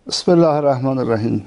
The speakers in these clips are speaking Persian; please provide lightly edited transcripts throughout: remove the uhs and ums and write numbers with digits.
بسم الله الرحمن الرحیم.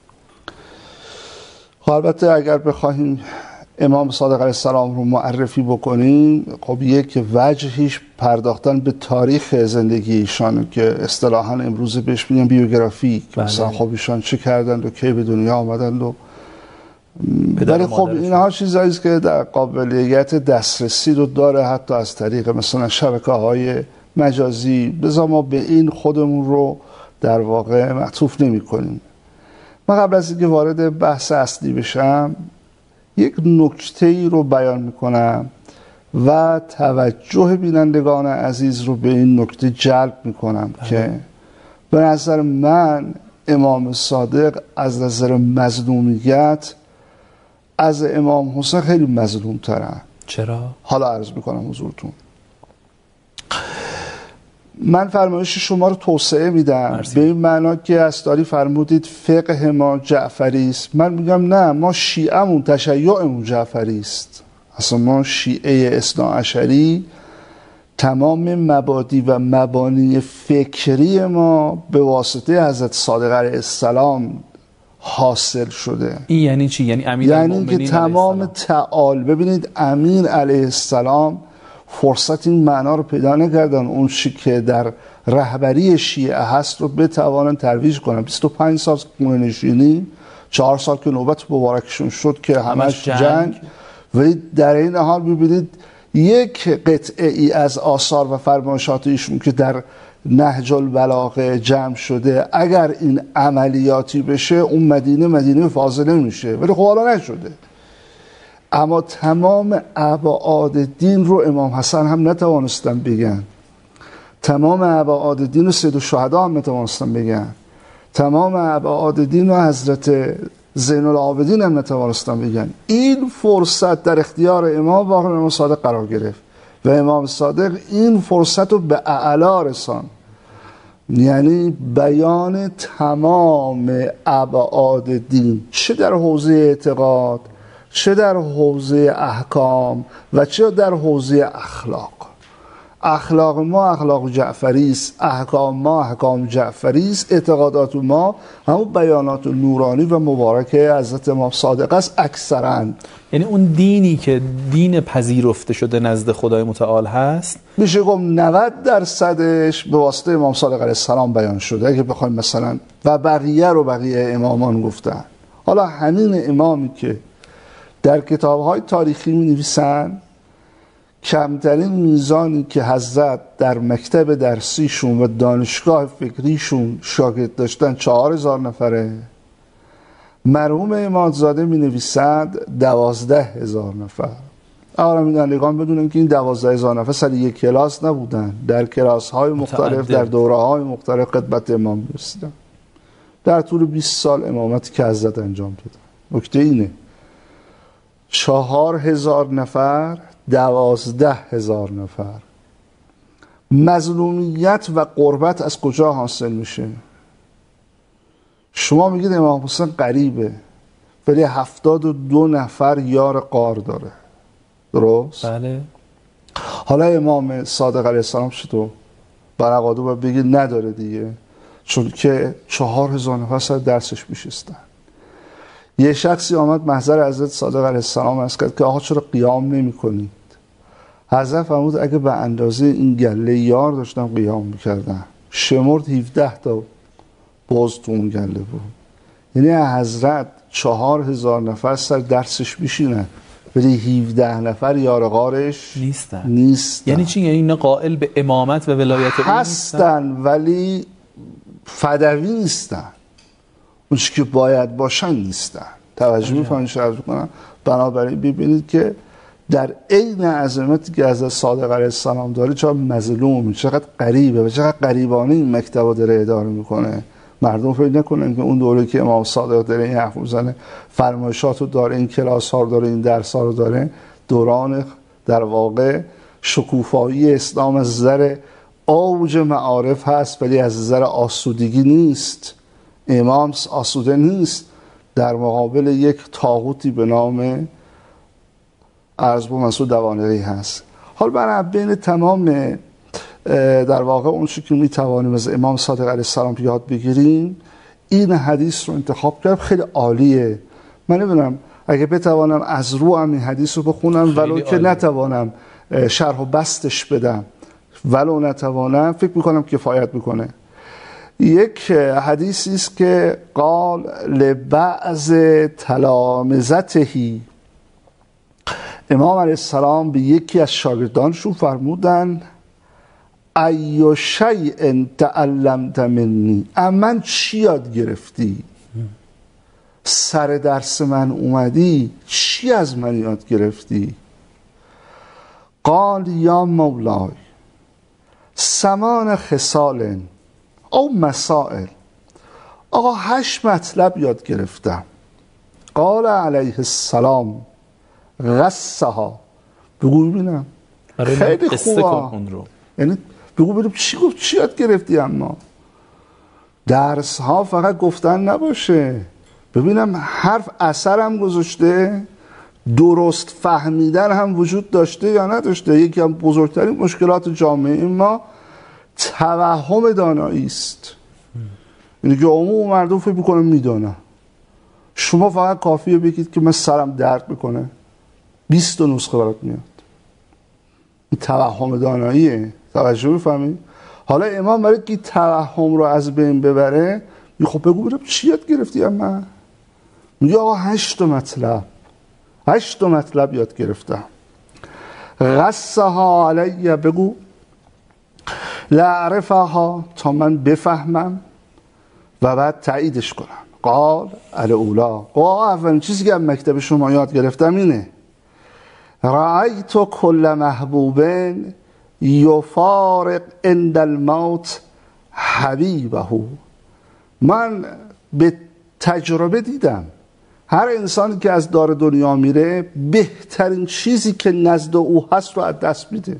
البته اگر بخوایم امام صادق علیه السلام رو معرفی بکنیم، خب یک وجهیش پرداختن به تاریخ زندگی ایشان که اصطلاحاً امروز بهش میگن بیوگرافی. مثلا خب ایشان چه کردند و کی به دنیا آمدند و ولی خب اینها چیزایی است که در قابلیت دسترسی رو داره، حتی از طریق مثلا شبکه‌های مجازی. بذار ما به این خودمون رو در واقع معطوف نمی کنیم. من قبل از اینکه وارد بحث اصلی بشم یک نکته‌ای رو بیان میکنم و توجه بینندگان عزیز رو به این نکته جلب میکنم که به نظر من امام صادق از نظر مظلومیت از امام حسین خیلی مظلوم ترن. چرا؟ حالا عرض میکنم حضورتون. من فرمایش شما رو توسعه میدم به این معنا که اسطوری فرمودید فقه ما جعفری است. من میگم نه، ما شیعه‌مون تشیعمون جعفری است. اصلا ما شیعه اثناعشری تمام مبادی و مبانی فکری ما به واسطه حضرت صادق علیه السلام حاصل شده. این یعنی چی؟ یعنی امیر یعنی که تمام تعال ببینید امیر علیه السلام فرصت این معنا رو پیدا نکردن اون چی که در رهبری شیعه هست رو بتوانن ترویج کنن. 25 سال خونه نشینی، 4 سال که نوبت مبارکشون شد که همش جنگ. ولی در این حال ببینید یک قطعه ای از آثار و فرمایشات ایشون که در نهج البلاغه جمع شده، اگر این عملیاتی بشه اون مدینه فاضله میشه، ولی خب حالا نشده. اما تمام ابعاد دین رو امام حسن هم نتوانستن بگن، تمام ابعاد دین رو سید الشهدا هم نتوانستن بگن، تمام ابعاد دین رو حضرت زین العابدین هم نتوانستن بگن. این فرصت در اختیار امام واقعا امام صادق قرار گرفت و امام صادق این فرصت رو به اعلا رسان، یعنی بیان تمام ابعاد دین، چه در حوزه اعتقاد، چه در حوزه احکام و چه در حوزه اخلاق. اخلاق ما اخلاق جعفری است، احکام ما احکام جعفری است، اعتقادات ما همون بیانات نورانی و مبارک حضرت امام صادق است اکثرا. یعنی اون دینی که دین پذیرفته شده نزد خدای متعال هست، میشه گفت 90% به واسطه امام صادق علیه السلام بیان شده. اگه بخوایم مثلا و بقیه امامان گفتن. حالا همین امامی که در کتاب‌های تاریخی می‌نویسن کمترین میزانی که حضرت در مکتب درسیشون و دانشگاه فکریشون شاگرد داشتن 4000 نفره، مرحوم امامزاده می‌نویسند 12000 نفر. اولا می‌دونن بدونن که این 12000 نفر سر یک کلاس نبودن، در کلاس‌های مختلف در دوره‌های مختلف خدمت امام می‌رسیدن در طول 20 سال امامتی که حضرت انجام دادن. نکته اینه 4000 نفر 12000 نفر. مظلومیت و قربت از کجا حاصل میشه؟ شما میگید امام حسین غریبه ولی 72 نفر یار غار داره، درست؟ بله. حالا امام صادق علیه السلام چطور؟ برعقاده باید بگید نداره دیگه، چون که 4000 نفر سر درسش میشستن. یه شخصی آمد محضر حضرت صادق علیه السلام عرض کرد که آقا چرا قیام نمی کنید؟ حضرت فرمود اگه به اندازه این گله یار داشتم قیام میکردم. شمرد 17 تا باز تو اون گله بود. یعنی حضرت 4000 نفر سر درسش میشینن ولی 17 نفر یار غارش نیستن. یعنی چی؟ یعنی اینا قائل به امامت و ولایت هستن ولی فدوی نیستن، اون چی که باید باشن نیستن. توجه می‌فرمایید شرط کنم. بنابراین ببینید که در عین عظمتی که حضرت صادق علیه السلام داره چقدر مظلوم، چقدر غریبه و چقدر غریبانه این مکتب داره اداره میکنه. مردم فکر نکنن که اون دوره که امام صادق داره این حرف میزنه، فرمایشات رو داره، این کلاس ها رو داره، این درس ها رو داره، دوران در واقع شکوفایی اسلام از نظر اوج معارف هست ولی از نظر آسودگی نیست. امام آسوده نیست، در مقابل یک طاغوتی به نام ارزبو مسعود دوانقی هست. حال برای بین تمام در واقع اون چیزی که میتوانیم از امام صادق علیه السلام یاد بگیریم این حدیث رو انتخاب کردم، خیلی عالیه. من نمیدونم اگه بتوانم از رو هم این حدیث رو بخونم ولو که نتوانم شرح و بستش بدم، ولو نتوانم، فکر میکنم کفایت میکنه. یک حدیثی است که قال لبعض تلامذته، امام علیه السلام به یکی از شاگردانشون فرمودن ای شیء تعلمت منی، من چی یاد گرفتی؟ سر درس من اومدی، چی از من یاد گرفتی؟ قال یا مولای 8 خصال او مسائل، آقا 8 مطلب یاد گرفتم. قال علیه السلام غصها، بگو ببینم، خیلی خوبه اون رو، یعنی بگو ببینم چی گفت، چی یاد گرفتی؟ اما درس ها فقط گفتن نباشه، ببینم حرف اثرم گذاشته، درست فهمیدن هم وجود داشته یا نداشته. یکی از بزرگترین مشکلات جامعه ما توهم دانایی است، یعنی که عموم مردم فکر میکنه میدونن. شما فقط کافیه بگید که من سرم درد میکنه، 20 نسخه برات میاد. این توهم داناییه، توجه میفهمید؟ حالا امام برای که توهم رو از بین ببره خب بگو برم چی یاد گرفتی؟ اما میگه آقا 8 مطلب یاد گرفتم. غصها علیه، بگو لعرفها، تا من بفهمم و بعد تاییدش کنم. قال الاولا، اولین چیزی که از مکتب شما یاد گرفتم اینه رأیت کل محبوب یفارق عند الموت حبیبه، من به تجربه دیدم هر انسانی که از دار دنیا میره بهترین چیزی که نزد او هست رو از دست میده.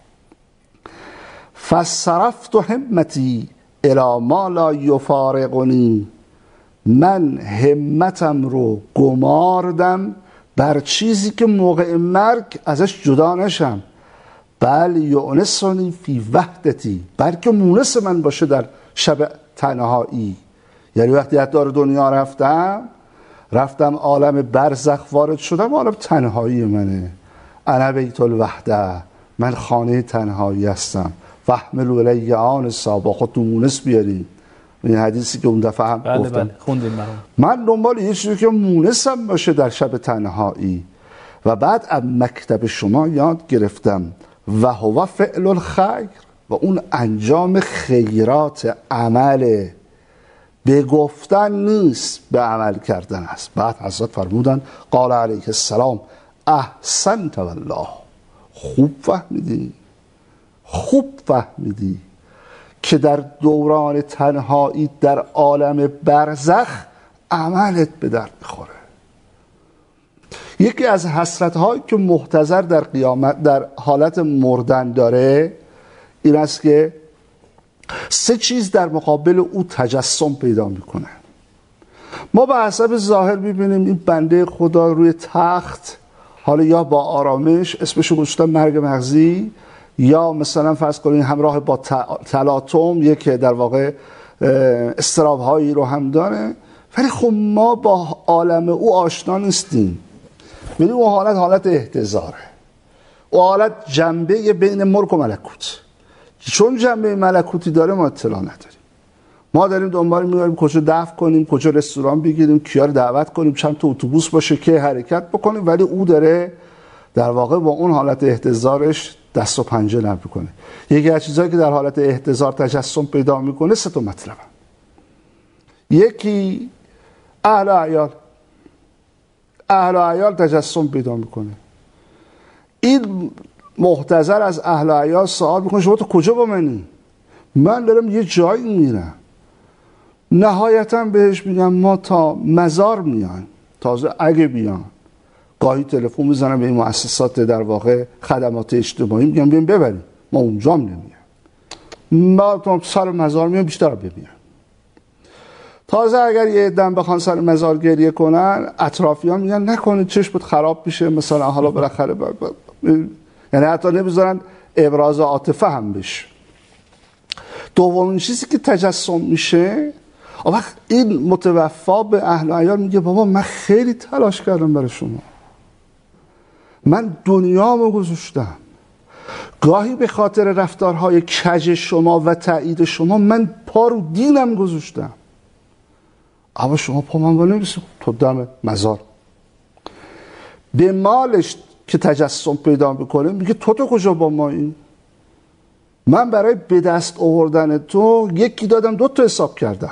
فصرفت همتی الی ما لا یفارقنی، من همتم رو گماردم بر چیزی که موقع مرگ ازش جدا نشم. بل یونسنی فی وحدتی، بلکه مونس من باشه در شب تنهایی. یعنی وقتی از دار دنیا رفتم عالم برزخ وارد شدم، عالم تنهایی منه. انا بیت الوحده، من خانه تنهایی هستم. فحمل الی آنسا، با خودتون مونس بیارین. این حدیثی که اون دفعه هم گفتم. بله خوندیم. من دنبال یه چیزی که مونسم باشه در شب تنهایی. و بعد از مکتب شما یاد گرفتم و هو فعل الخیر، و اون انجام خیرات عمله، به گفتن نیست، به عمل کردن است. بعد حضرت فرمودن قال علیه السلام احسنت والله، خوب فهمیدی که در دوران تنهایی در عالم برزخ عملت به درد میخوره. یکی از حسرت‌هایی که محتضر در قیامت در حالت مردن داره این است که 3 چیز در مقابل او تجسم پیدا میکنه. ما به حسب ظاهر میبینیم این بنده خدا روی تخت، حالا یا با آرامش، اسمشو گذاشتن مرگ مغزی، یا مثلا فرض کنید همراه با تلاطم، یک در واقع استراب‌هایی رو هم داره، ولی خب ما با عالم او آشنا نیستیم. میدونیم اون حالت احتضاره، اون حالت جنبه بین ملک و ملکوت. چون جنبه ملکوتی داره ما اطلاع نداریم. ما داریم دنبال می‌گردیم کجا دفع کنیم، کجا رستوران بگیریم، کیا رو دعوت کنیم، چند تا اتوبوس باشه که حرکت بکنیم، ولی او داره در واقع با اون حالت احتضارش دست و پنجه نرم میکنه. یکی از چیزایی که در حالت احتضار تجسم پیدا میکنه 3 مطلب. یکی اهل عیال تجسم پیدا میکنه. این محتضر از اهل عیال سوال میکنه شما تو کجا با منی؟ من دارم یه جایی میرم. نهایتا بهش میگم ما تا مزار میان، تازه اگه بیان گاهی تلفن میزنم به این مؤسسات در واقع خدمات اجتماعی، میگم بیان ببریم، ما اونجا هم نمیام، ما تا سر مزار میام بیشتر ببینم. تازه اگر یه عده‌ام بخوان سر مزار گریه کنن، اطرافیان میگن نکنید چشمت خراب میشه مثلا، حالا بالاخره یعنی حتی نمیذارن ابراز عاطفه هم بشه. دومین چیزی که تجسم میشه آن وقت این متوفا به اهل و عیال میگه بابا من خیلی تلاش کردم برای شما، من دنیامو گذاشتم، گاهی به خاطر رفتارهای کج شما و تایید شما من پا رو دینم گذاشتم، اما شما پا من بالا نمیسی تو دم مزار. به مالش که تجسم پیدا میکنه میگه تو کجا با ما این؟ من برای به دست آوردن تو یکی دادم 2 تا حساب کردم،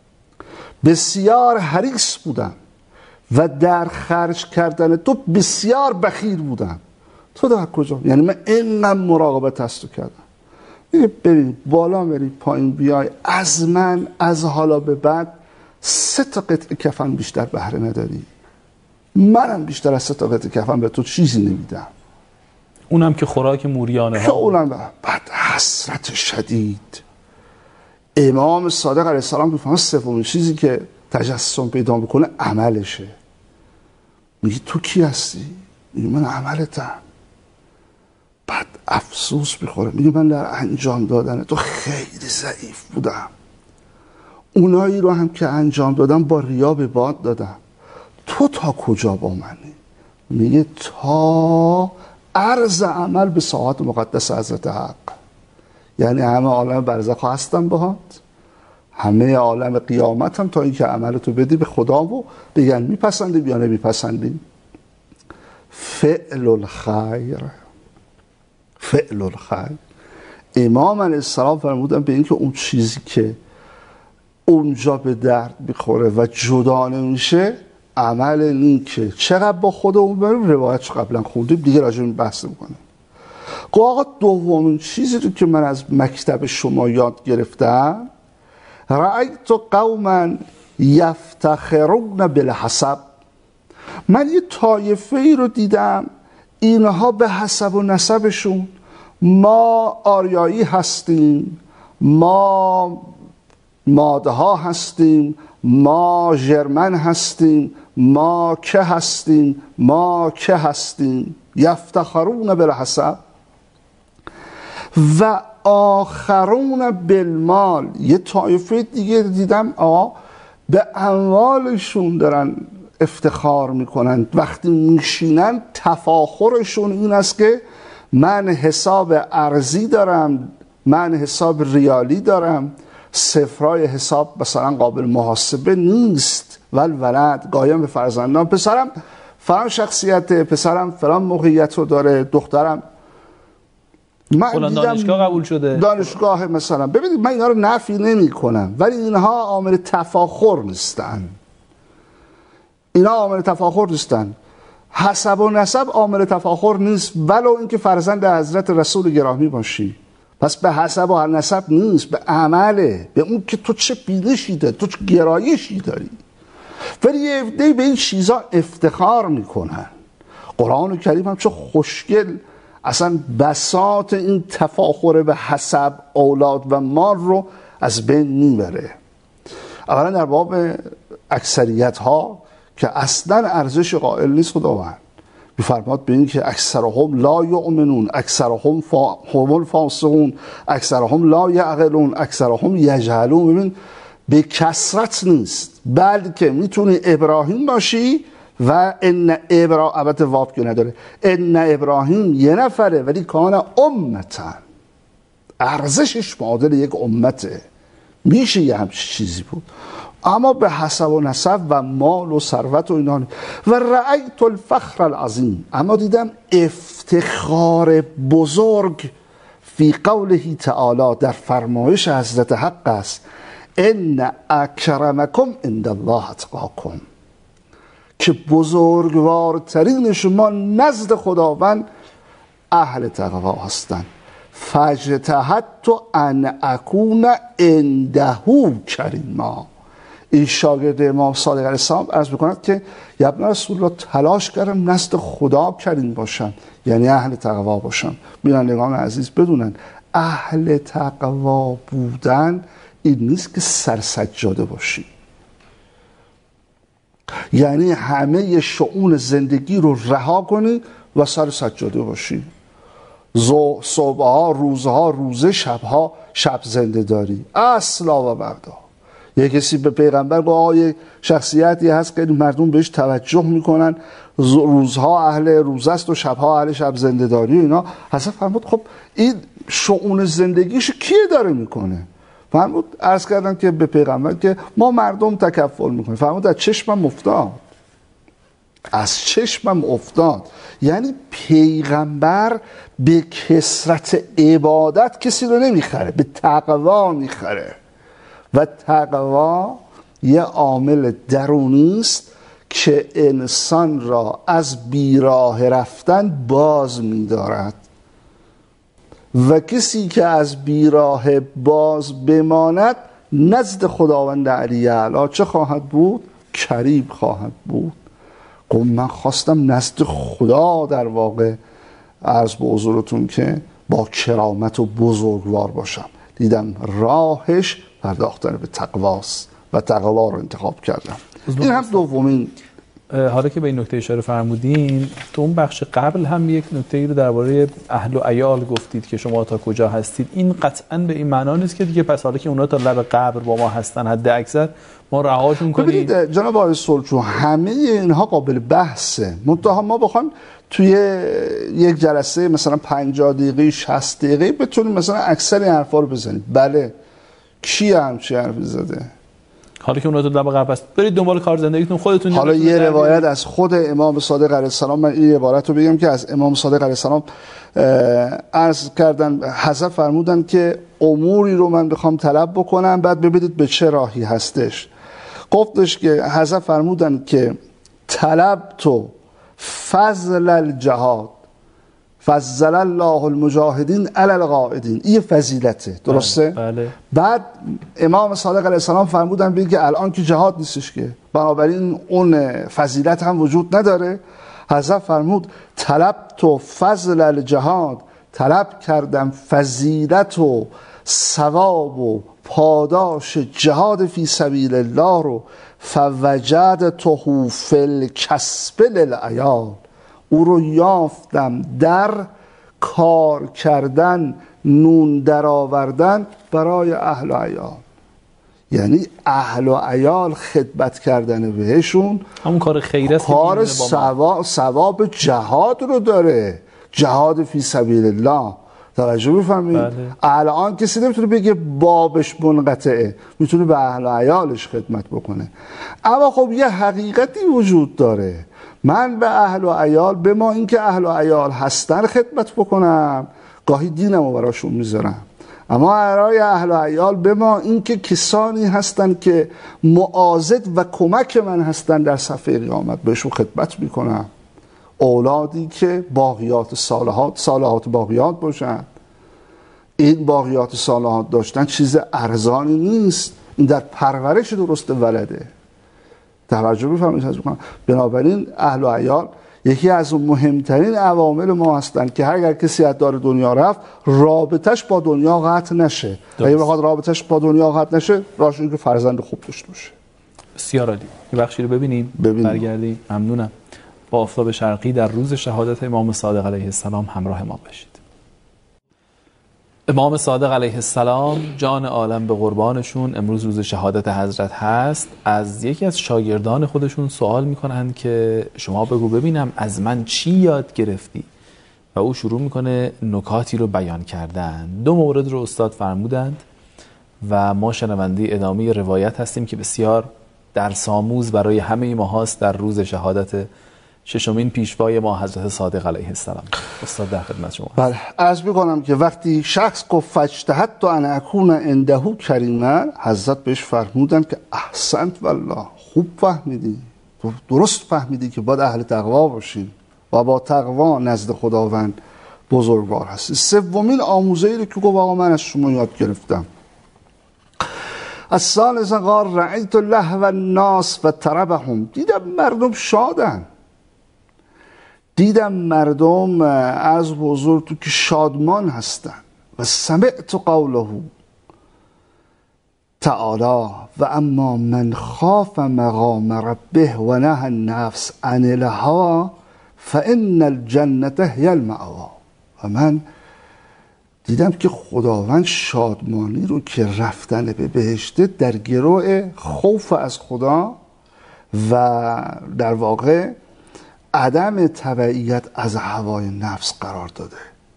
بسیار حریص بودم و در خرج کردن تو بسیار بخیل بودم، تو در کجا؟ یعنی من اینقدر مراقبت از تو کردم، میگه بریم بالا بریم پایین بیای، از من از حالا به بعد 3 تا قطعه کفن بیشتر بهره نداری، منم بیشتر از 3 تا قطعه کفن به تو چیزی نمیدم، اونم که خوراک موریانه ها. اونم بعد حسرت شدید امام صادق علیه السلام میفهمه سومین چیزی که تجسم پیدا میکنه عملشه. میگه تو کی هستی؟ میگه من عملتم. بعد افسوس میخوره، میگه من در انجام دادن تو خیلی ضعیف بودم، اونایی رو هم که انجام دادم با ریا به باد دادم، تو تا کجا با منی؟ میگه تا عرض عمل به ساعات مقدس حضرت حق، یعنی همه عالم برزخ هستن باهات، همه عالم قیامت هم تا اینکه عملتو بدی به خدا و بگن میپسندی یا نمیپسندی. فعل الخیر، فعل الخیر. امام علیه السلام فرمودن به اینکه اون چیزی که اونجا به درد میخوره و جدا نمیشه عمل نیکه. چقدر با خودمون بریم، روایتش قبلا خوندیم دیگه راجع به بحث میکنیم. آقا دومین چیزی رو که من از مکتب شما یاد گرفتم، رأیت قوما یفتخرون بالحسب، من یه طایفه ای رو دیدم اینها به حسب و نسبشون، ما آریایی هستیم، ما ماده ها هستیم، ما ژرمن هستیم، ما که هستیم، ما که هستیم، یفتخرون بالحسب. و آخرون بالمال، یه طایفه دیگه دیدم به اموالشون دارن افتخار میکنن، وقتی میشینن تفاخرشون این است که من حساب ارزی دارم، من حساب ریالی دارم، صفرای حساب مثلا قابل محاسبه نیست، ولد گایم به فرزندان، پسرم فلان شخصیت، پسرم فلان موقعیت رو داره، دخترم من فلان دانشگاه قبول شده، دانشگاه مثلا. ببینید من اینا رو نفی نمی کنم، ولی اینها عامل تفاخر نیستن، اینا عامل تفاخر نیستن. حسب و نسب عامل تفاخر نیست، ولو اینکه فرزند حضرت رسول گرامی باشی، پس به حسب و نسب نیست، به عمله، به اون که تو چه بینشی داری، تو چه گرایشی داری. ولی یه عده‌ای به این چیزا افتخار میکنن. قرآن کریم هم چه خوشگل اصلا بساط این تفاخر به حسب اولاد و مال رو از بین میبره. اولا در باب اکثریت ها که اصلا ارزش قائل نیست خداوند، میفرماد به این که اکثرهم لا یؤمنون، اکثرهم هم الفاسقون، اکثرهم لا یعقلون، اکثرهم یجهلون. ببین به کثرت نیست، بلکه میتونی ابراهیم باشی و ان البته واب که نداره، ان ابراهیم یه نفره ولی کان امتا، ارزشش معادل یک امته، میشه یه همچین چیزی بود. اما به حسب و نسب و مال و ثروت و اینا. و رأیت الفخر العظیم، اما دیدم افتخار بزرگ فی قوله تعالی، در فرمایش حضرت حق است، ان اکرمکم عند الله اتقاکم، که بزرگوارترین شما نزد خداوند اهل تقوا هستند. فاجتهدت ان اکون عنده کریما. این شاگرد امام صادق علیه السلام عرض میکند که ابن رسول الله تلاش کردم نزد خدا کریم باشم، یعنی اهل تقوا باشم. بینندگان عزیز بدونن اهل تقوا بودن این نیست که سرسجاده باشی، یعنی همه شؤون زندگی رو رها کنی و سر سجاده باشی، صبحها روزها روزه، شبها شب زنده داری، اصلا و بعدا. یه کسی به پیغمبر با یه شخصیتی هست که مردم بهش توجه میکنن، روزها اهل روز است و شبها اهل شب زنده‌داری و اینا. حضرت فرمود خب این شؤون زندگیش کیه داره میکنه؟ فرمود عرض کردن که به پیغمبر که ما مردم تکفل میکنیم. فرمود از چشمم افتاد، از چشمم افتاد. یعنی پیغمبر به کثرت عبادت کسی رو نمیخره، به تقوا میخره و تقوا یه عامل درونی است که انسان را از بیراه رفتن باز می‌دارد و کسی که از بیراه باز بماند نزد خداوند علی اعلی چه خواهد بود؟ کریم خواهد بود. من خواستم نزد خدا در واقع عرض به حضورتون که با کرامت و بزرگوار باشم. دیدم راهش پرداختن به تقواست و تقوا رو انتخاب کردم. این هم دومین. حالا که به این نکته اشاره فرمودین، تو اون بخش قبل هم یک نکته رو درباره اهل و عیال گفتید که شما تا کجا هستید. این قطعاً به این معنا نیست که دیگه پس حالا که اونا تا لب قبر با ما هستن حد اکثر ما رهاشون کنیم. ببینید جناب آقای سلطان، همه اینها قابل بحثه، منتها ما بخوایم توی یک جلسه مثلا 50 دقیقه 60 دقیقه بتونیم مثلا اکثر این حرفا رو بزنیم. بله کی همچین حرفی زده؟ حالا که اونها تو لب قبر است، برید دنبال کار زندگیتون خودتون. حالا یه روایت از خود امام صادق علیه السلام، من این عبارت رو بگم که از امام صادق علیه السلام عرض کردن، حضرت فرمودن که اموری رو من بخوام طلب بکنم بعد ببینید به چه راهی هستش. گفتش که حضرت فرمودن که طلب تو فضل الجهاد فضل الله المجاهدین علی القاعدین. این فضیلته، درسته؟ بله. بعد امام صادق علیه السلام فرمودن بگید که الان که جهاد نیستش که بنابراین اون فضیلت هم وجود نداره. حضرت فرمود طلب تو فضل الجهاد، طلب کردم فضیلت و ثواب و پاداش جهاد فی سبیل الله رو، فوجدته فی الکسب للعیال، او رو یافتم در کار کردن، نون در آوردن برای اهل و عیال. یعنی اهل و عیال خدمت کردن بهشون همون کار خیره، کار ثواب جهاد رو داره، جهاد فی سبیل الله. توجه می‌فرمایید؟ بله. الان کسی نمیتونه بگه بابش منقطعه، میتونه به اهل و عیالش خدمت بکنه. اما خب یه حقیقتی وجود داره، من به اهل و عیال، به ما اینکه اهل و عیال هستن خدمت بکنم، گاهی دینمو براشون میذارم، اما برای اهل و عیال به ما اینکه کسانی هستن که معاضد و کمک من هستن در صفحه قیامت بهشون خدمت میکنم. اولادی که باقیات صالحات باقیات باشن. این باقیات صالحات داشتن چیز ارزانی نیست، این در پرورش درست ولده. توجه بفرمایید. بنابراین اهل و عیال یکی از مهمترین عوامل ما هستند که اگر کسی از دار دنیا رفت رابطش با دنیا قطع نشه. اگه بخواد رابطش با دنیا قطع نشه، راهش اینه که فرزند خوب داشته باشه. بسیار عالی. یه بخشی رو ببینیم. برگردیم. ممنونم. با آفتاب شرقی در روز شهادت امام صادق علیه السلام همراه ما باشید. امام صادق علیه السلام جان عالم به قربانشون، امروز روز شهادت حضرت هست. از یکی از شاگردان خودشون سوال میکنن که شما بگو ببینم از من چی یاد گرفتی؟ و او شروع میکنه نکاتی رو بیان کردن. 2 مورد رو استاد فرمودند و ما شنونده ادامه روایت هستیم که بسیار درس‌آموز برای همه ما هاست در روز شهادت 6مین پیشوای ما حضرت صادق علیه السلام. استاد در خدمت شما. بله، عرض می‌کنم که وقتی شخص گفت فاجتهدت ان اکون عنده کریما، حضرت بهش فرمودن که احسنت والله، خوب فهمیدی، درست فهمیدی که باید اهل تقوا باشی و با تقوا نزد خداوند بزرگوار هستی. 3مین آموزه‌ای رو که گفت آقا من از شما یاد گرفتم، الثالث قال رأیت لهو الناس و طربهم، دیدم مردم شادن، دیدم مردم از بزرگ تو که شادمان هستن. و سمعت قوله تعالی و اما من خاف مقام ربه و نهى النفس عن الهوى فان الجنة هي المأوى. و من دیدم که خداوند شادمانی رو که رفتن به بهشته در گروه خوف از خدا و در واقع عدم تبعیت از هوای نفس قرار داده.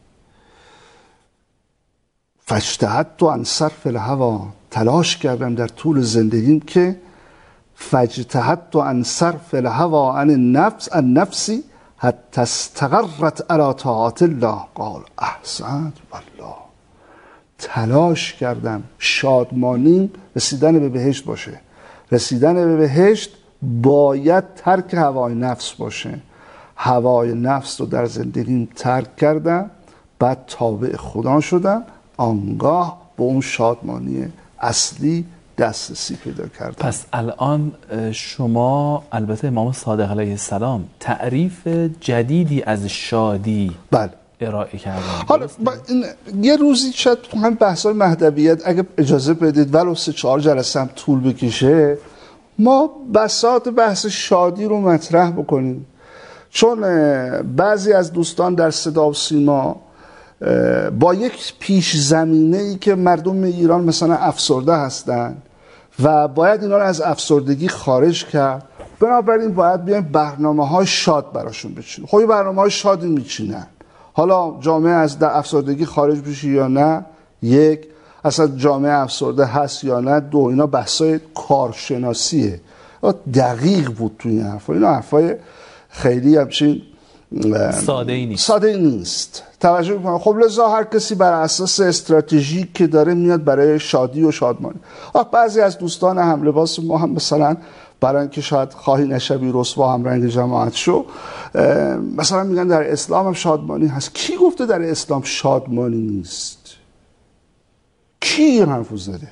فاجتهدت عن صرف الهوا، تلاش کردم در طول زندگیم که فاجتهدت عن صرف الهوا عن النفسی حتی استقرت علی طاعت الله. قال احسنت والله. تلاش کردم شادمانی رسیدن به بهشت باشه. رسیدن به بهشت باید ترک هوای نفس باشه. هوای نفس رو در زندگیم ترک کردم، بعد تابع خدا شدم، آنگاه به اون شادمانی اصلی دسترسی پیدا کردم. پس الان شما البته امام صادق علیه السلام تعریف جدیدی از شادی بله ارائه کردن. حالا یه روزی شاید همین بحث‌های مهدویت اگه اجازه بدید ولو 3-4 جلسه هم طول بکشه ما بساط بحث شادی رو مطرح بکنیم، چون بعضی از دوستان در صدا و سیما با یک پیش زمینه ای که مردم ایران مثلا افسرده هستن و باید اینا رو از افسردگی خارج کرد، بنابراین باید بیایم برنامه‌های شاد براشون بچینیم. خب برنامه‌های شادی میچینن، حالا جامعه از در افسردگی خارج بشه یا نه، یک اصلا جامعه افسرده هست یا نه، دو اینا بحثای کارشناسیه، دقیق بود توی این حرفا. اینا حرفای خیلی همچین ساده نیست. توجه میکنم. خب لذا هر کسی بر اساس استراتژی که داره میاد برای شادی و شادمانی. بعضی از دوستان هم لباس ما هم مثلا برای اینکه شاید خواهی نشبی رسوا هم رنگ جماعت شو، مثلا میگن در اسلام هم شادمانی هست. کی گفته در اسلام شادمانی نیست؟ کی این حرفو زده؟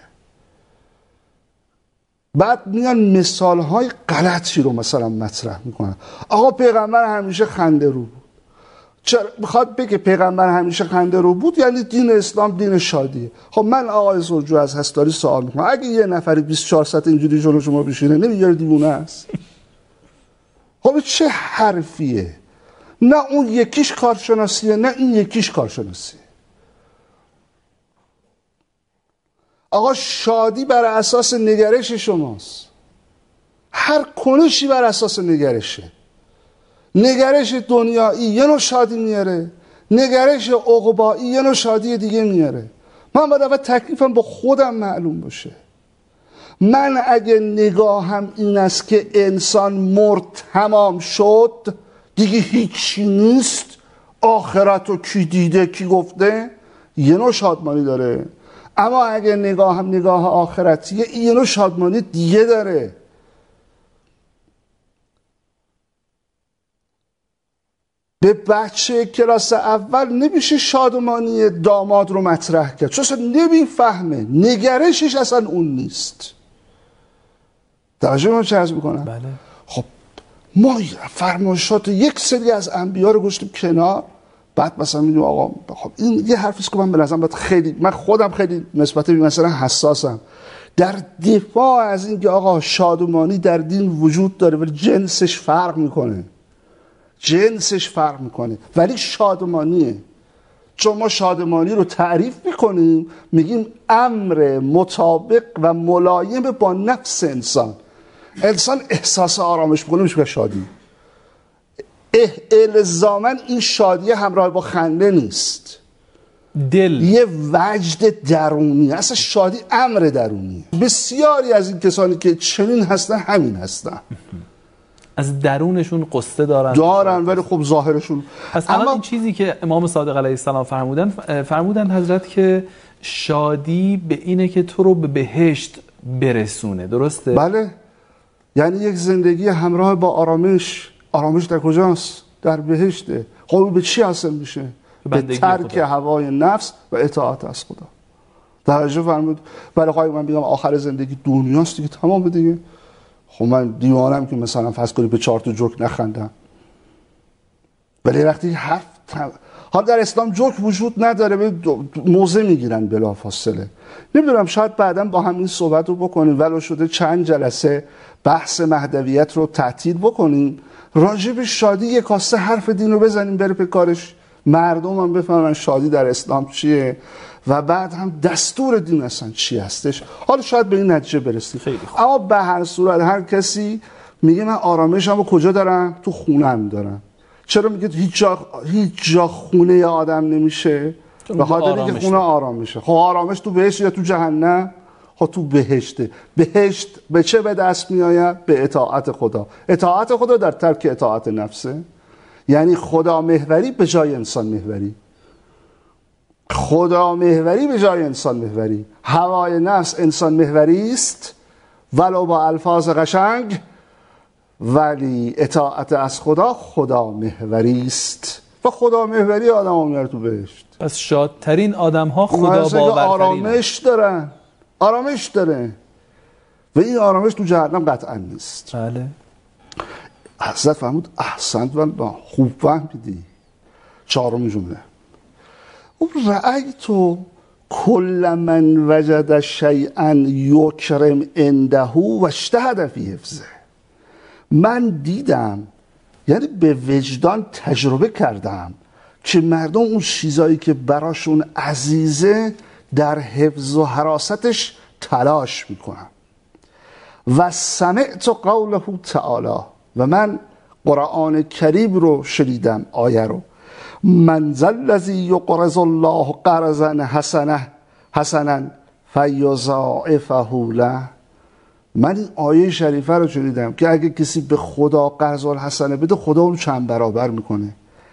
بعد میگن مثالهای غلطی رو مثلا مطرح میکنن. آقا پیغمبر همیشه خنده رو بود. چرا بخواد بگه پیغمبر همیشه خنده رو بود یعنی دین اسلام دین شادیه؟ خب من آقای سرجو از هستاری سوال میکنم، اگه یه نفری 24 ساعت اینجوری جلو شما بشینه نمیگه دیوونه است؟ خب چه حرفیه؟ نه اون یکیش کارشناسیه نه این یکیش کارشناسیه. آقا شادی بر اساس نگرش شماست. هر کنشی بر اساس نگرشه. نگرش دنیایی یه نوع شادی میاره، نگرش عقبایی یه نوع شادی دیگه میاره. من باید اول تکلیفم با خودم معلوم باشه. من اگه نگاهم این است که انسان مرد تمام شد دیگه هیچی نیست، آخرت رو کی دیده کی گفته، یه نوع شادمانی داره. اما اگه نگاهم نگاه آخرتیه یه نوع شادمانی دیگه داره. به بچه کلاس اول نمیشه شادمانی داماد رو مطرح کرد چون اصلا نمیفهمه، نگرشش اصلا اون نیست. توجه من چه عرض میکنم؟ بله. خب ما فرمایشات یک سری از انبیا رو گذاشتیم کنار، بعد مثلا میگم آقا خب این یه حرفیست که من به نظرم باید خیلی، من خودم خیلی نسبت به مثلا حساسم در دفاع از این که آقا شادمانی در دین وجود داره ولی جنسش فرق میکنه. جنسش فرق میکنه ولی شادمانیه. چون ما شادمانی رو تعریف میکنیم میگیم امر مطابق و ملایم با نفس انسان. انسان احساس آرامش میکنه میشه شادی. الزاما این شادی همراه با خنده نیست، دل یه وجد درونی، اصلا شادی امر درونیه. بسیاری از این کسانی که چنین هستن همین هستن، از درونشون قصه دارن ولی خب ظاهرشون. پس اما این چیزی که امام صادق علیه السلام فرمودن حضرت که شادی به اینه که تو رو به بهشت برسونه، درسته؟ بله، یعنی یک زندگی همراه با آرامش. آرامش در کجاست؟ در بهشته. خب به چی حاصل میشه؟ به ترک هوای نفس و اطاعت از خدا. توجه فرمود. ولی خواهی من بگم آخر زندگی دنیاست دیگه، تمام دیگه. خب من دیوانم که مثلا فرض کنید به 4 تا جوک نخندم، ولی وقتی حرف حالا در اسلام جوک وجود نداره موضع میگیرن بلافاصله. نمیدونم شاید بعدا با همین صحبت رو بکنیم، ولو شده چند جلسه بحث مهدویت رو تعطیل بکنیم، راجع به شادی یک کاسه حرف دین رو بزنیم بره به کارش. مردم هم بفهمن شادی در اسلام چیه و بعد هم دستور دین اصلا چی هستش. حالا شاید به این نتیجه برسیم. اما به هر صورت هر کسی میگه من آرامشمو کجا دارم؟ تو خونم دارم. چرا میگه هیچ جا خونه آدم نمیشه؟ به خاطر اینکه خونه آرامشه. خب آرامش تو بهشت یا تو جهنم؟ خب تو بهشته. بهشت به چه به دست میآید؟ به اطاعت خدا. اطاعت خدا در ترک اطاعت نفسه، یعنی خدا محوری به جای انسان محوری. خدا محوری به جای انسان محوری. هوای نفس انسان محوری است ولو با الفاظ قشنگ، ولی اطاعت از خدا محوری است و خدا محوری آدم میاره تو بهشت. پس شادترین آدم ها خدا باورترین آرامش داره و این آرامش تو جهنم قطعا نیست. بله. حضرت فرمود احسنت و خوب فهمیدی. چهارم جمله او رأیت کل من وجد شیئا یکرم عنده و اجتهد فی حفظه. من دیدم، یعنی به وجدان تجربه کردم که مردم اون چیزایی که براشون عزیزه در حفظ و حراستش تلاش میکنن. و سمعت قوله تعالی، و من قرآن کریم رو شنیدم، آیه رو، من ذا الذی یقرض الله قرضا حسنا فیضاعفه له. من این آیه شریفه رو شنیدم که اگه کسی به خدا قرض الحسنه بده خدا اون چند برابر میکنه.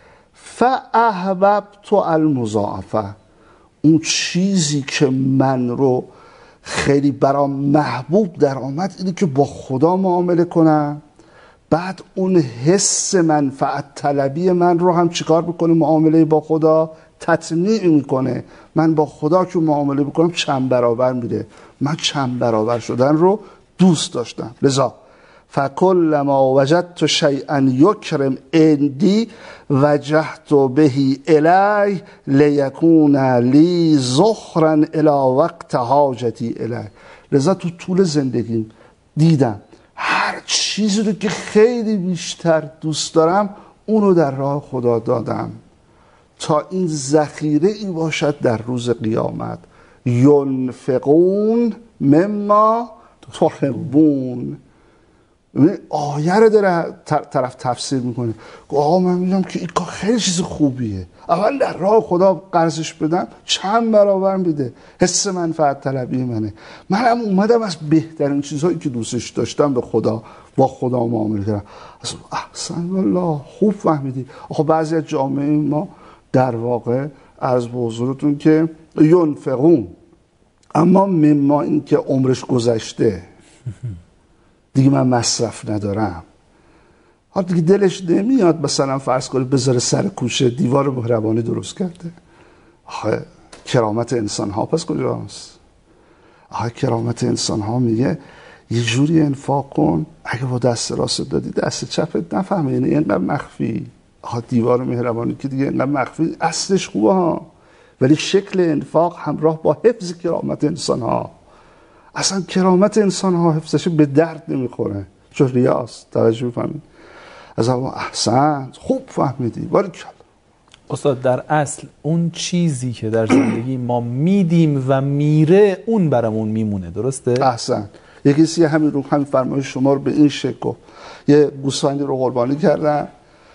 فاحببت المضاعفه، اون چیزی که من رو خیلی برام محبوب در آمد اینه که با خدا معامله کنم، بعد اون حس منفعت طلبی من رو هم چیکار میکنه؟ معامله با خدا تطمیع میکنه. من با خدا که معامله بکنم چند برابر میره. من چند برابر شدن رو دوست داشتم. لذا فکل ما وجدت شیئا یکرم عندی وجهت بهی الی لیکون لی ذخرا الی وقت حاجتی الی. لذا تو طول زندگیم دیدم هر چیزی رو که خیلی بیشتر دوست دارم اونو در راه خدا دادم تا این ذخیره ای باشد در روز قیامت. ینفقون مما تحبون. آیه رو داره طرف تفسیر میکنه. آقا من میگم که این کار خیلی چیز خوبیه، اول در راه خدا قرضش بدم چند برابر میده. حس منفعت طلبی منه. منم اومدم از بهترین چیزهایی که دوستش داشتم به خدا با خدا معامله کردم. احسن والله خوب فهمیدی. آخه بعضی از جامعه ما در واقع عرض به حضورتون که ینفقون، اما مما این که عمرش گذشته دیگه من مصرف ندارم، حالا دیگه دلش نمیاد مثلا فرض کنید بذاره سر کوشه دیوار مهربانی درست کرده. آخه کرامت انسان ها پس کجاست؟ آخه کرامت انسان ها میگه یه جوری انفاق کن اگه با دست راست دادی دست چپت نفهمه، یعنی اینقدر مخفی. آخه دیوار مهربانی که دیگه اینقدر مخفی اصلش خوبه ها، ولی شکل انفاق همراه با حفظ کرامت انسان ها. اصلا کرامت انسان ها حفظش به درد نمیخوره چون ریاست. توجه بفهمید. از اما احسنت خوب فهمیدی. باریکلا. استاد در اصل اون چیزی که در زندگی ما میدیم و میره اون برامون میمونه، درسته؟ احسن. یکی کسی همین فرمایش شما رو به این شکل گفت. یه گوسفندی رو قربانی کردن،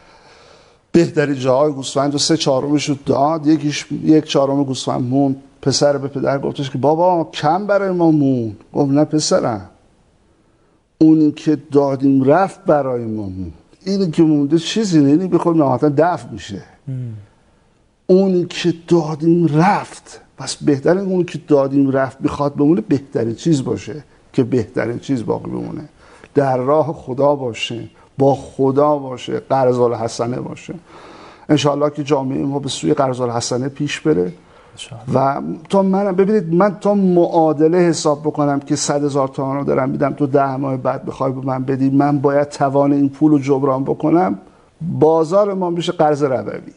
بهترین جاهای گوسفند رو 3/4 رو داد، یک چهارم گوسفند موند. پسر به پدر گفتش که بابا کم برای ما مون. گفت نه پسرم، اونی که دادیم رفت برای ما مون. اینی که مونده چیزی اینی بخور نهایتا دفع میشه. اونی که دادیم رفت، پس بهتره اونی که دادیم رفت بخواد بمونه بهترین چیز باشه که بهترین چیز باقی بمونه. در راه خدا باشه، با خدا باشه، قرض الحسنه باشه. انشاءالله که جامعه ما به سوی قرض الحسنه پیش بره. و تا من ببینید من تا معادله حساب بکنم که 100,000 تومان رو دارم میدم تو 10 ماه بعد بخوای به من بدی، من باید توان این پول رو جبران بکنم. بازار ما میشه قرض ربوی.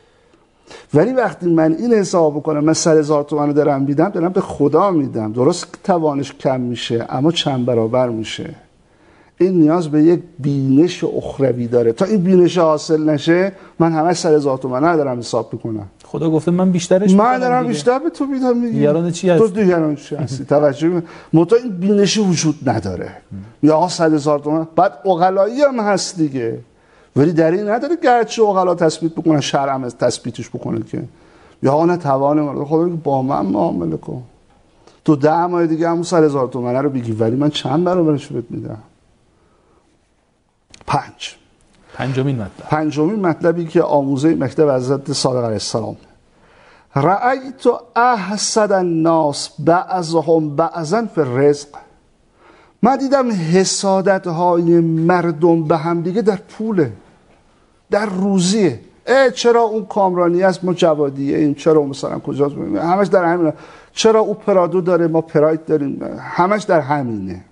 ولی وقتی من این حساب بکنم من 100,000 تومان رو دارم میدم، دارم به خدا میدم. درست توانش کم میشه اما چند برابر میشه. این نیاز به یک بینش اخروی داره. تا این بینش حاصل نشه من همه سر 1000 تومن ندارم حساب میکنم. خدا گفته من بیشترش من دارم بیشتر به تو میدم. دیگران چی هستی؟ تو دیگران چی هستی؟ توجه متا این بینش وجود نداره. یا آقا 100,000 تومن بعد عقلایی هم هست دیگه، ولی در این نداره گرچه عقلا تثبیت بکنن شرع هم تثبیتش بکنه که یا آقا نتوانه من خدا که با من معامله کن، تو 10 ماه دیگه همون 100,000 تومن رو بگی ولی من چند برابرش بهت میدم. پنجمین مطلبی که آموزه مکتب حضرت صادق علیه السلام، رأیت احسد الناس بعضهم بعضا فی الرزق، من دیدم حسادت های مردم به هم دیگه در پوله، در روزیه. چرا اون کامرانی است ما جوادیه این، چرا اون مثلا کجاست، همش در همینه، چرا اون پرادو داره ما پراید داریم، همش در همینه.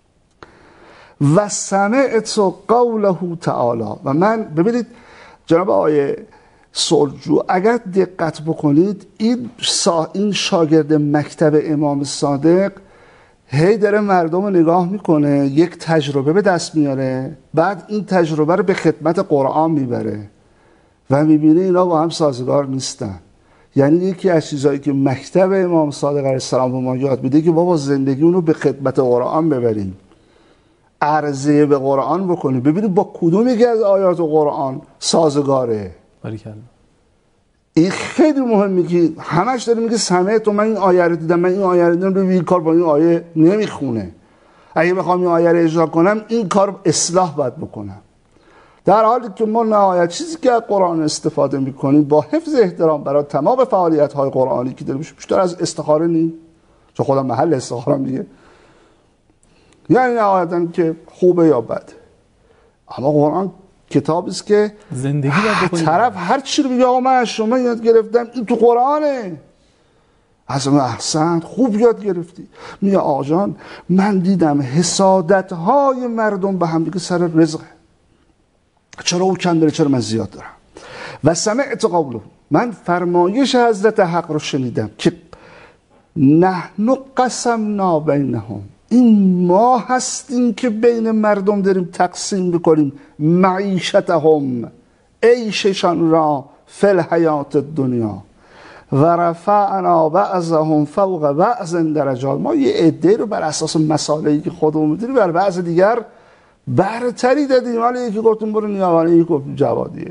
و سمعت قوله تعالی، و من ببینید جناب آقای سلجو اگر دقت بکنید این شاگرد مکتب امام صادق هی داره مردم رو نگاه میکنه، یک تجربه به دست میاره، بعد این تجربه رو به خدمت قرآن میبره و میبینه اینا با هم سازگار نیستن. یعنی یکی از چیزهایی که مکتب امام صادق علیه السلام به ما یاد میده که بابا زندگی اونو به خدمت قرآن ببریم، عرضه به قرآن بکنیم، ببینید با کدوم یکی از آیات قرآن سازگاره. باریکلا. این خیلی مهمه که همش داره میگه سمعت و من این آیه رو دیدم، من این آیه رو دیدم، ببین این کار با این آیه نمیخونه، اگه بخوام این آیه رو اجرا کنم این کار اصلاح باید بکنم. در حالی که ما نهایت چیزی که از قرآن استفاده میکنیم با حفظ احترام برای تمام فعالیت های قرآنی که داریم بیشتر از استخاره نیم، چون خودم محل استخاره دیگه، یعنی نهایتاً که خوبه یا بده، اما قرآن کتابی است که زندگی طرف هر چی رو بگه آقا من از شما یاد گرفتم این تو قرآنه، از من احسن خوب یاد گرفتی. میگه آقا جان من دیدم حسادت های مردم به هم دیگه سر رزقه، چرا او کم داره چرا من زیاد دارم. و سمعت قوله، من فرمایش حضرت حق رو شنیدم که نحن قسمنا بینهم، این ما هستیم که بین مردم داریم تقسیم میکنیم معیشتهم، عیششان را فی الحیات الدنیا، و رفعنا بعضهم فوق بعض درجات، ما یه عده رو بر اساس مسائلی که خودمون میدونیم بر بعض دیگر برتری دادیم، حالا یکی گفتیم برو نیاورانی، یکی گفتیم جوادیه،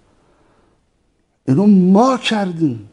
اینو ما کردیم.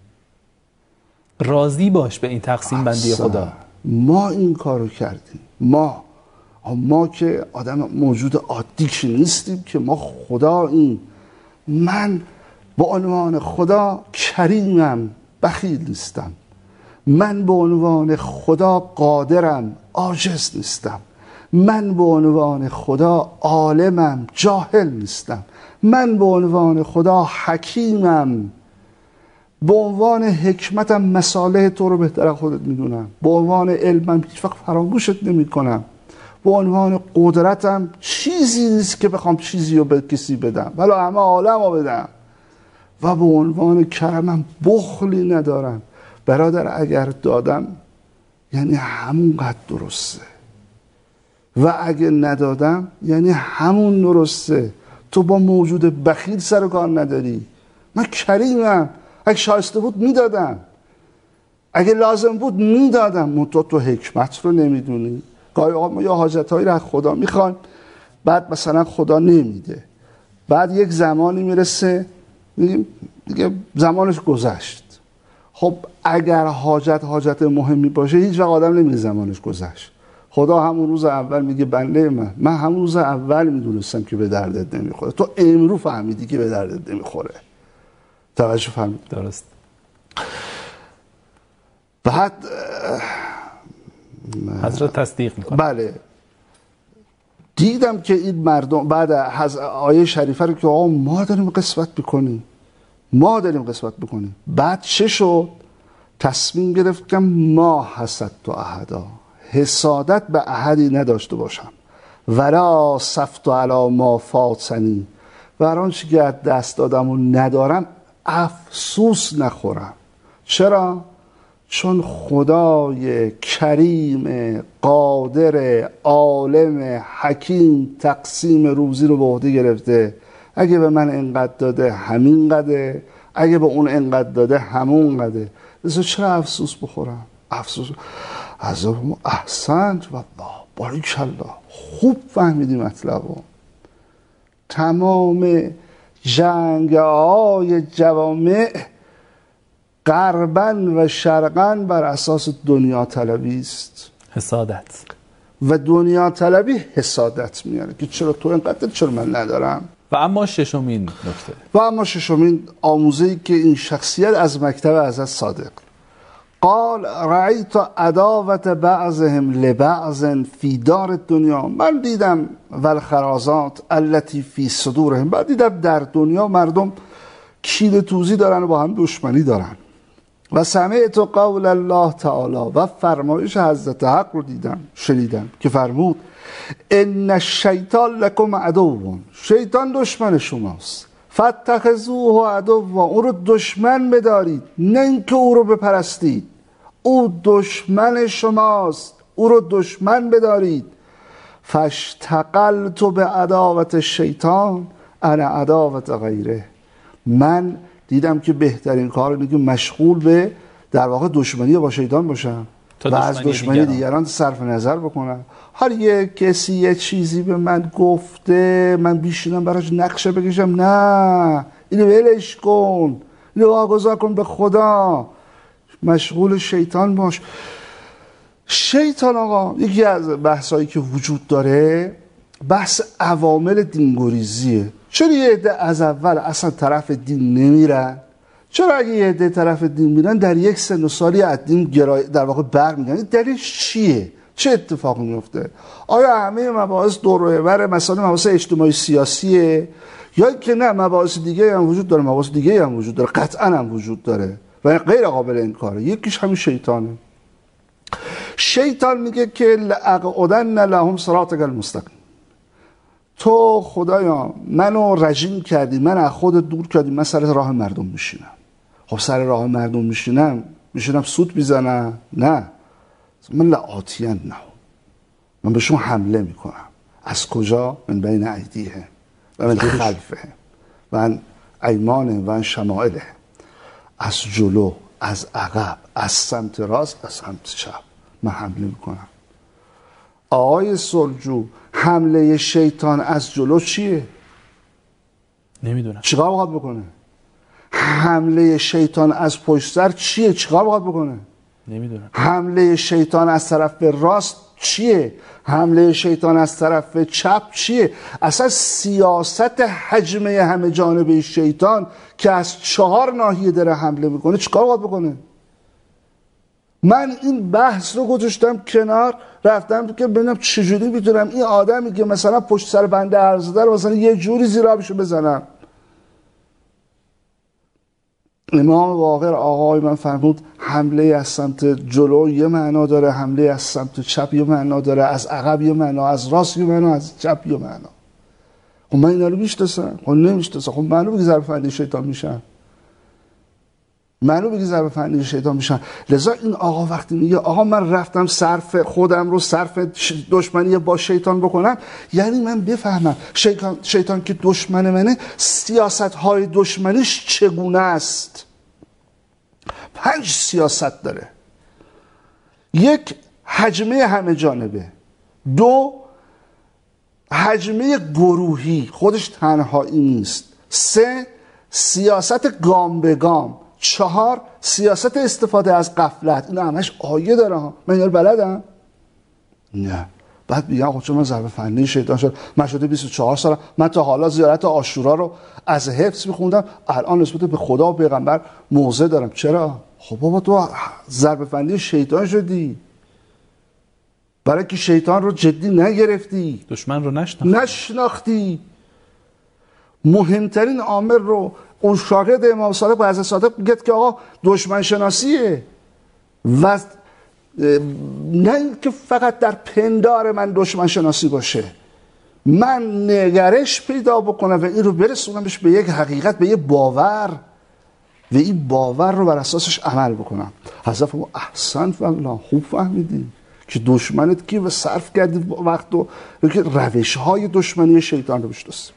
راضی باش به این تقسیم بندی خدا، ما این کارو کردیم. ما که آدم موجود عادی که نیستیم که ما خدا این، من به عنوان خدا کریمم بخیل نیستم، من به عنوان خدا قادرم عاجز نیستم، من به عنوان خدا عالمم جاهل نیستم، من به عنوان خدا حکیمم، به عنوان حکمتم مصالح تو رو بهتر از خودت میدونم، به عنوان علمم هیچ وقت فراموشت نمی کنم، به عنوان قدرتم چیزی نیست که بخوام چیزی رو به کسی بدم ولی همه عالم رو بدم، و به عنوان کرمم بخلی ندارم. برادر اگر دادم یعنی همون قد درسته و اگه ندادم یعنی همون درسته. تو با موجود بخیل سر کار نداری، من کریمم، اگه شایسته بود میدادم، اگه لازم بود میدادم، تو حکمت رو نمیدونی. گاهی اوقات ما یا حاجتهایی رو از خدا میخوایم بعد مثلا خدا نمیده، بعد یک زمانی میرسه دیگه زمانش گذشت. خب اگر حاجت مهمی باشه هیچ وقت آدم نمیره زمانش گذشت. خدا همون روز اول میگه بنده من همون روز اول میدونستم که به دردت نمیخوره، تو امرو فهمیدی که به دردت نمیخوره. توجه فهمید؟ درست. بعد حضرت تصدیق میکنه. بله دیدم که این مردم بعد از آیه شریفه رو که آقا ما داریم قسمت بکنیم، بعد چه شد؟ تصمیم گرفتم ما حسد تو احدا، حسادت به احدی نداشته باشم، ولا صفت علی ما فاتنی، و آنچه که از دست دادم و ندارم افسوس نخورم. چرا؟ چون خدای کریم قادر عالم حکیم تقسیم روزی رو به عهده گرفته. اگه به من اینقدر داده همین قدره، اگه به اون اینقدر داده همون قدره. لذا چرا افسوس بخورم؟ افسوس از احسنت والله باریکالله، خوب فهمیدی مطلبو. تمام جنگ‌های جوامع غرباً و شرقاً بر اساس دنیا طلبی است. حسادت. و دنیا طلبی حسادت میاره که چرا تو اینقدر، چرا من ندارم. و اما ششمین نکته، و اما ششمین آموزه‌ای که این شخصیت از مکتب حضرت صادق قال رأیت عداوت بعضهم لبعض فی دار الدنیا، من دیدم والخرازات التي فی صدورهم، بعد دیدم در دنیا مردم کینه توزی دارن و با هم دشمنی دارن. و سمعت قول الله تعالی، و فرمایش حضرت حق رو شنیدم که فرمود ان الشیطان لکم عدو، شیطان دشمن شماست، فاتخذوه عدوا، او رو دشمن بدارید نه اینکه او رو بپرستید. او دشمن شماست، او رو دشمن بدارید. فاشتغلت بعداوت الشیطان انا عداوت غیره، من دیدم که بهترین کار اینه که مشغول به در واقع دشمنی با شیطان باشم و از دشمنی دیگران صرف نظر بکنم. هر یک کسی یه چیزی به من گفته من بیشینم براش نقشه بکشم، نه، اینو ولش کن، اینو واگذار کن به خدا، مشغول شیطان باش. شیطان آقا یکی از بحثایی که وجود داره بحث عوامل دینگریزیه. چرا یه عده از اول اصلا طرف دین نمیرن؟ چرا اگه یه عده طرف دین میرن در یک سن و سالی از دین در واقع برمیگردن؟ دلیلش چیه؟ چه اتفاقی میفته؟ آیا همه مباحث دور و بر مثلا مباحث اجتماعی سیاسیه، یا که نه مباحث دیگه هم وجود داره؟ مباحث دیگه هم وجود داره، قطعا هم وجود داره و غیر قابل انکاره. یکیش همین شیطانه. شیطان میگه که لأقعدن لهم صراطک المستقیم، تو خدایا منو رجیم کردی، من از خودت دور کردی، من سر راه مردم میشینم. خب سر راه مردم میشینم سود میزنم؟ نه، من لآتین نه، من بهشون حمله میکنم. از کجا؟ من بین ایدیه و من خلفه و من ایمانه و من شمائله، از جلو، از عقب، از سمت راست، از سمت چپ من حمله میکنم. آقای سلجو، حمله شیطان از جلو چیه؟ نمیدونم. چیکار باید بکنه؟ حمله شیطان از پشت سر چیه؟ چیکار باید بکنه؟ نمیدونم. حمله شیطان از طرف راست چیه؟ حمله شیطان از طرف چپ چیه؟ اصلا سیاست حجمه همه جانبه شیطان که از 4 ناحیه داره حمله میکنه چیکار باید بکنه؟ من این بحث رو گذاشتم کنار، رفتم که ببینم چجوری میتونم این آدمی که مثلا پشت سر بنده عرضده رو مثلا یه جوری زیر آبشو بزنم. امام باقر آقای من فرمود حمله از سمت جلو یه معنا داره، حمله از سمت چپ یه معنا داره، از عقب یه معنا، از راست یه معنا، از چپ یه معنا. خب من اینا رو میشناسم؟ خب نمیشناسم. خب معلومه که ضرب فنی شیطان میشن، معلومه که ضرب فنی شیطان میشن. لذا این آقا وقتی میگه آقا من رفتم صرف خودم رو صرف دشمنی با شیطان بکنم، یعنی من بفهمم شیطان که دشمن منه سیاست های دشمنیش چگونه است. 5 سیاست داره. 1 حجمه همه جانبه، 2 حجمه گروهی خودش تنهایی نیست، 3 سیاست گام به گام، 4 سیاست استفاده از غفلت. اینا همش آیه داره ها. من اینا رو بلدم؟ نه. بعد میگم خب چون من ضرب فنی شیطان شد، من شده 24 سالم، من تا حالا زیارت عاشورا رو از حفظ میخوندم، الان نسبت به خدا و پیغمبر موضع دارم. چرا؟ خب بابا تو ضرب فنی شیطان شدی، برای که شیطان رو جدی نگرفتی، دشمن رو نشناختی. مهمترین عامل رو اون شاگرد امام صادق به حضرت صادق میگه که آقا دشمن شناسیه و نه که فقط در پندار من دشمن شناسی باشه، من نگرش پیدا بکنم و این رو برسونمش به یک حقیقت، به یک باور. و این باور رو بر اساسش عمل بکنم. حضرت احسنت والله، خوب فهمیدی که دشمنت کی و صرف کردی وقت و که روش های دشمنی شیطان رو بشناسی.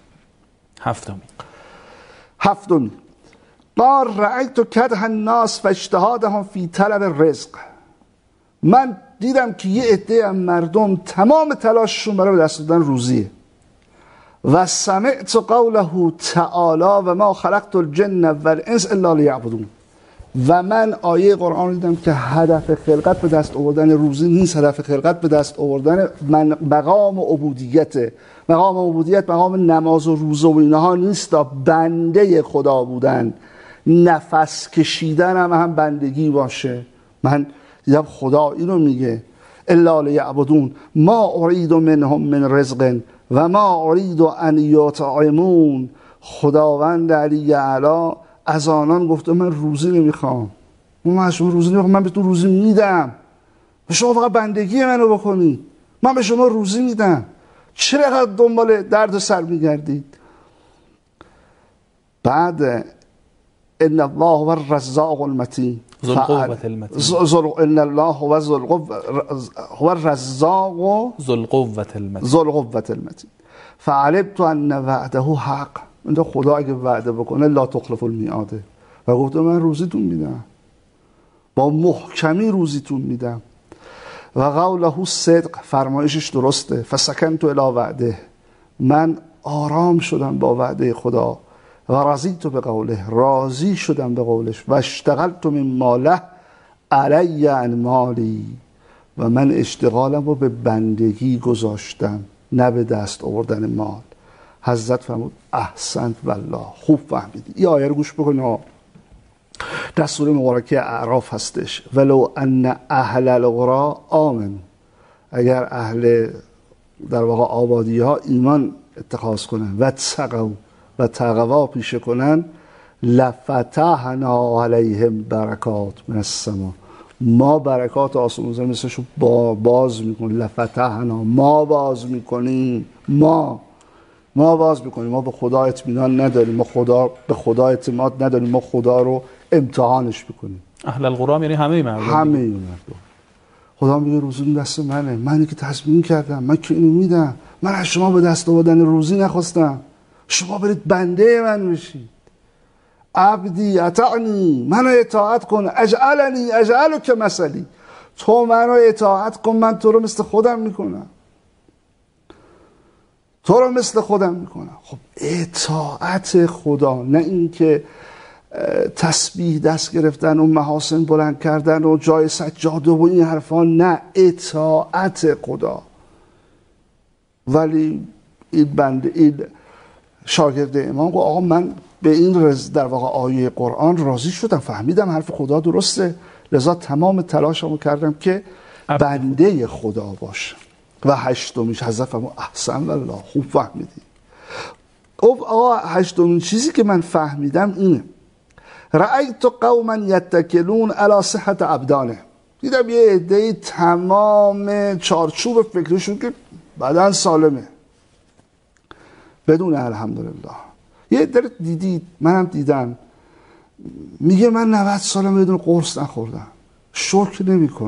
هفتمی قال رأیت کدح الناس و اجتهادهم فی طلب رزق. من دیدم که یه عده مردم تمام تلاششون برای دست دادن روزیه. و سمعت قوله تعالی و ما خلقت الجن والانس الا لیعبدون. و من آیه قرآن رو دیدم که هدف خلقت به دست آوردن روزی نیست، هدف خلقت به دست آوردن مقام عبودیت. مقام نماز و روزه و اینها نیست، بنده خدا بودن. نفس کشیدن هم بندگی باشه. من دیدم خدا اینو میگه الا لیعبدون ما ارید منهم من رزق و ما ارید ان یطعمون. خداوند علی اعلی از آنان گفته من روزی نمیخوام، من از شما روزی نمیخوام، من به تو روزی میدم، به شما فقط بندگی منو بکنی، من به شما روزی میدم، چرا دنبال درد و سر میگردید؟ بعد ان الله هو الرزاق المتین ان الله هو الرزاق ذو القوة المتین فعلمت ان وعده حق. اینجا خدا اگه وعده بکنه لا تخلف المیعاده و گفته من روزیتون میدم، با محکمی روزیتون میدم. و قوله صدق، فرمایشش درسته. فسکنت الی وعده، من آرام شدم با وعده خدا. و رضیت به قوله، راضی شدم به قولش. و اشتغلت من ماله علی عن مالی، و من اشتغالم رو به بندگی گذاشتم نه به دست آوردن مال. حضرت فرمود احسنت والله، خوب فهمیدی. این آیه رو گوش بکنید، در سوره مبارکه اعراف هستش. ولو ان اهل القرى آمنوا، اگر اهل در واقع آبادی ها ایمان اتخاذ کنن و تقوا و تقوا پیشه کنن لفتحنا علیهم برکات من السما، ما برکات آسمان زمین مثلشو باز میکنیم. لفتحنا، ما باز میکنیم، ما باز میکنیم. ما به خدا اطمینان نداریم، ما به خدا اعتماد نداریم، ما خدا رو امتحانش میکنیم. اهل القرآن یعنی همه مردم. خدا میگه روزی دست منه، منی که تصمیم کردم، من که اینو میدم، من از شما به دست آوردن روزی نخواستم، شما برید بنده من بشید. عبدی اطعنی، منو اطاعت کن، اجعلک مثلی، تو منو اطاعت کن، من تو رو مثل خودم میکنم، تو رو مثل خودم میکنم. خب اطاعت خدا، نه اینکه تسبیح دست گرفتن و محاسن بلند کردن و جای سجاده و این حرفا، نه، اطاعت خدا. ولی این شاگرد امام گفت آقا من به این در واقع آیه قرآن راضی شدم، فهمیدم حرف خدا درسته، لذا تمام تلاشمو کردم که بنده خدا باشم. و هشتمیش حضرت فرمود احسن والله، خوب فهمیدی. آقا هشتمین چیزی که من فهمیدم اینه، رأیت قوما یتکلون علی صحت ابدانه. دیدم یه عده تمام چارچوب فکرشون که بدن سالمه، بدون الحمدلله. یه عده دیدید، منم دیدم، میگه من 90 سالم بدون قرص نخوردم، شکر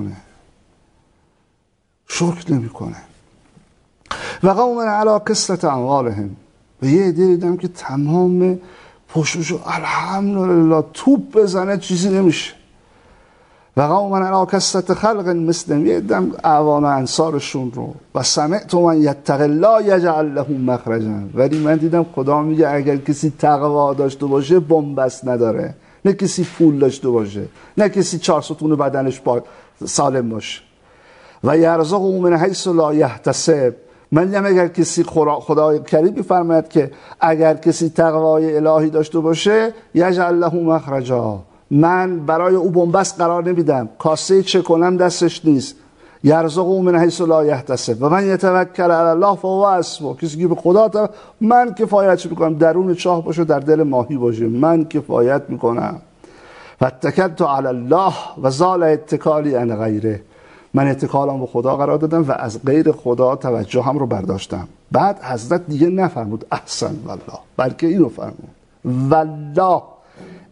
نمیکنه. و قوما علی قسط اموالهم، و یه عده دیدم که تمام پشتشو الحمدلله توپ بزنه چیزی نمیشه. و قوما علی کثرت خلق مثلهم، یه عده اعوان انصارشون رو. و سمعت من یتق الله یجعل له مخرجا، ولی من دیدم خدا میگه اگر کسی تقوا داشته باشه بنبست نداره، نه کسی پول داشته باشه، نه کسی 4 ستون بدنش سالم باشه. و یرزقه من حیث لا یحتسب، من دیدم اگر کسی خدای کریم میفرماید که اگر کسی تقوای الهی داشته باشه یجعل له مخرجا، من برای او بنبست قرار نمیدم، کاسه چه کنم دستش نیست. یرزقه من حیث لا یحتسب و من یتوکل علی الله فهو حسبه، کسی که به خدا من کفایت میکنم، درون چاه باشه در دل ماهی باشه، من کفایت میکنم. و اتکلت علی الله و زال اتکالی عن غیره، من اتکالم به خدا قرار دادم و از غیر خدا توجهم رو برداشتم. بعد حضرت دیگه نفرمود احسن والله، بلکه اینو فرمود والله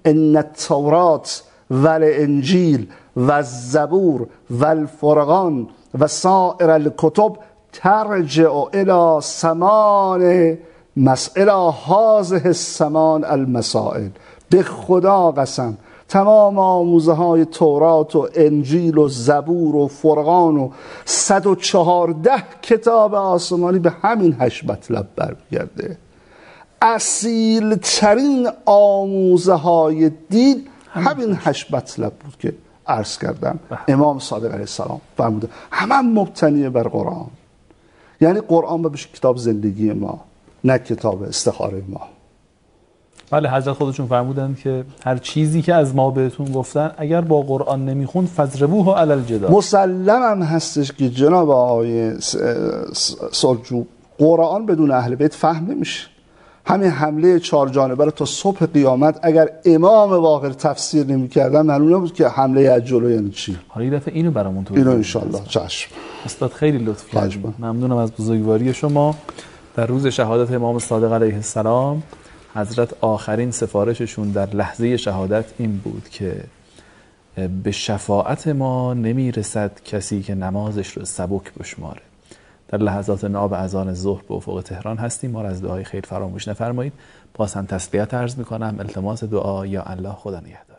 ان التورات و الانجیل و الزبور و الفرقان و سائر الکتب ترجع الى سمان مسئله هذه السمان المسائل. به خدا قسم تمام آموزه های تورات و انجیل و زبور و فرقان و 114 کتاب آسمانی به همین 8 مطلب برمیگرده. اصیل ترین آموزه های دین همین 8 مطلب بود که عرض کردم. امام صادق علیه السلام فرموده همه مبتنی بر قرآن. یعنی قرآن بشه کتاب زندگی ما، نه کتاب استخاره ما. بله، حضرت خودشون فرمودن که هر چیزی که از ما بهتون گفتن اگر با قرآن نمیخوند فضربوه علی الجدار. مسلم هم هستش که جناب آقای سرجو قرآن بدون اهل بیت فهم نمیشه. همین حمله 4 جانبه رو تا صبح قیامت اگر امام باقر تفسیر نمی‌کردن معلوم نبود که حمله از جلو یعنی چی. حالا یه دفعه اینو برامون توضیح اینو ان شاءالله. چشم. استاد خیلی لطف کردید. ممنونم از بزرگواری شما. در روز شهادت امام صادق علیه السلام حضرت آخرین سفارششون در لحظه شهادت این بود که به شفاعت ما نمیرسد کسی که نمازش رو سبک بشماره. در لحظات ناب اذان ظهر به افق تهران هستیم. ما را از دعای خیر فراموش نفرمایید. باز هم تسلیت عرض میکنم، التماس دعا. یا الله، خدا نگهدار.